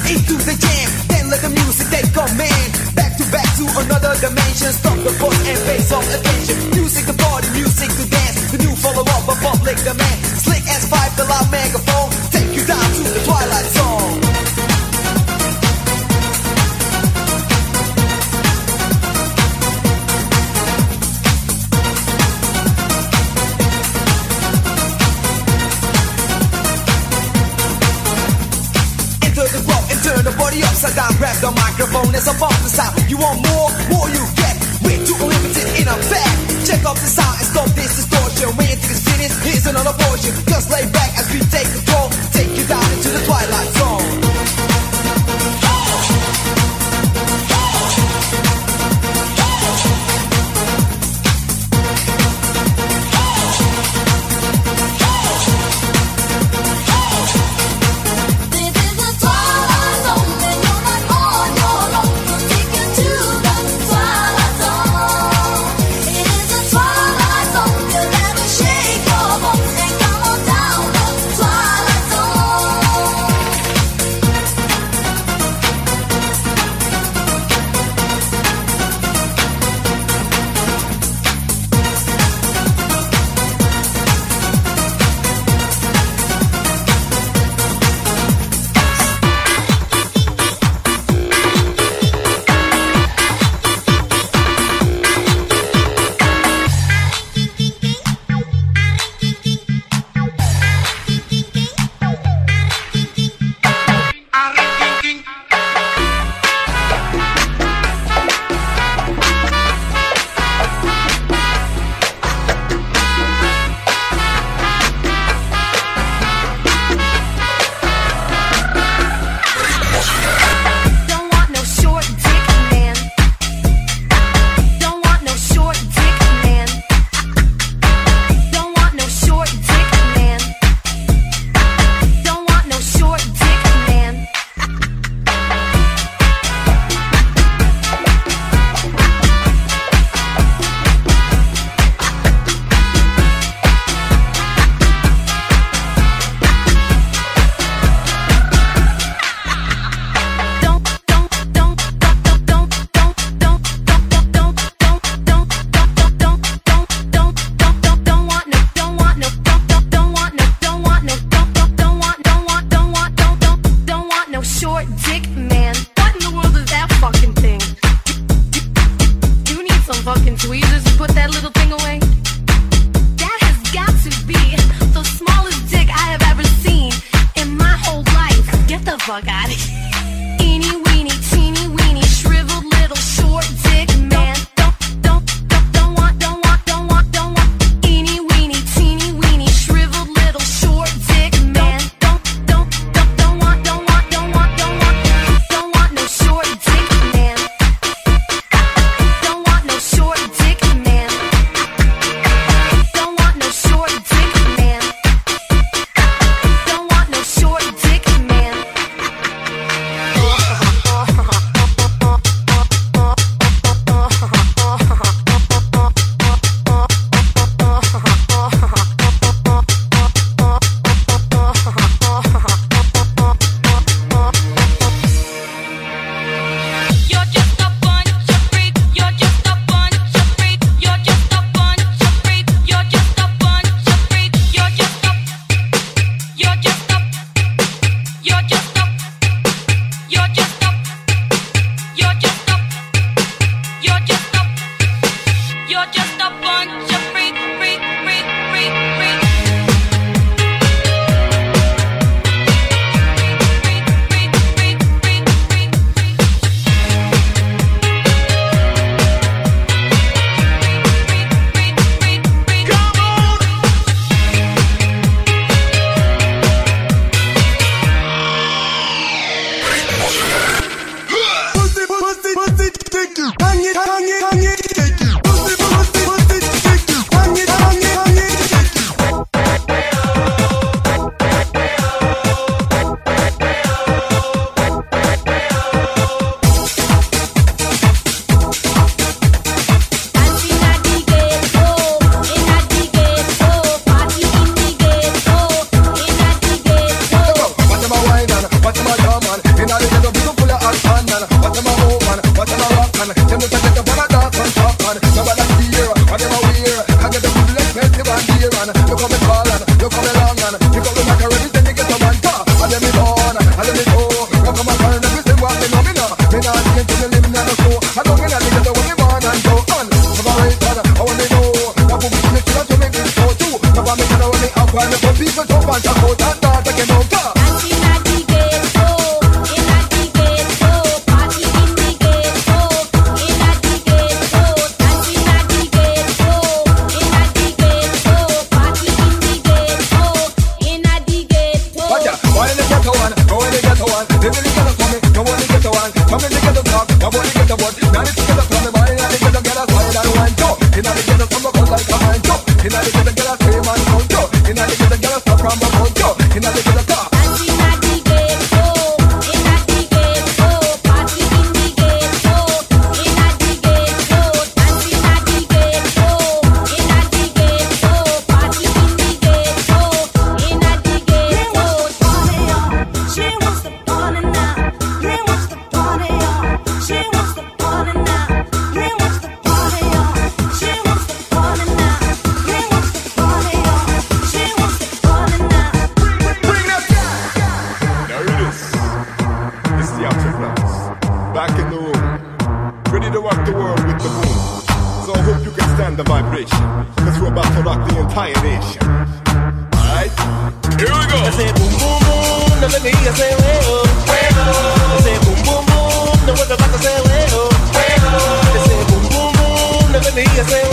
into the jam. Then let the music take command. Back to another dimension. Stop the force and face off attention. Music to party, music to dance. The new follow up of public demand. Slick as five, the loud megaphone. Take you down to the Twilight Zone. Turn the body upside down, grab the microphone as I bump the sound. You want more you get. We're too limited in effect. Check out the sound and stop this distortion. When you think it's finished, here's another portion. Just lay back as we take control. Take you down into the Twilight Zone. Watch my man, watch my man. In all the vibration, cause we're about to rock the entire nation. Alright, here we go. I say boom boom boom, now let me hear you say way-oh, way-oh. I say boom boom boom, now what the rock say way-oh, way-oh. I say boom boom boom, now let me hear you say